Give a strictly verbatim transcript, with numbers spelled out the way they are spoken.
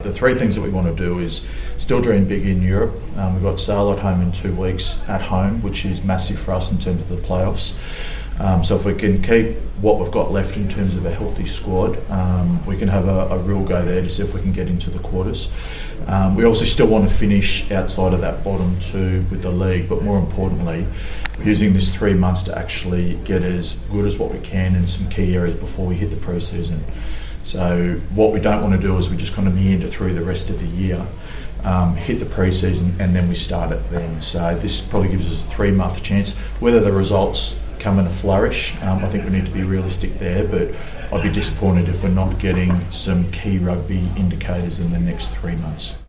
the three things that we want to do is still dream big in Europe. Um, we've got Sale at home in two weeks at home, which is massive for us in terms of the playoffs. Um, so if we can keep what we've got left in terms of a healthy squad, um, we can have a, a real go there to see if we can get into the quarters. Um, we also still want to finish outside of that bottom two with the league, but more importantly, we're using this three months to actually get as good as what we can in some key areas before we hit the pre-season. So what we don't want to do is we just kind of meander through the rest of the year, um, hit the pre-season, and then we start it then. So this probably gives us a three-month chance. Whether the results come in a flourish, um, I think we need to be realistic there, but I'd be disappointed if we're not getting some key rugby indicators in the next three months.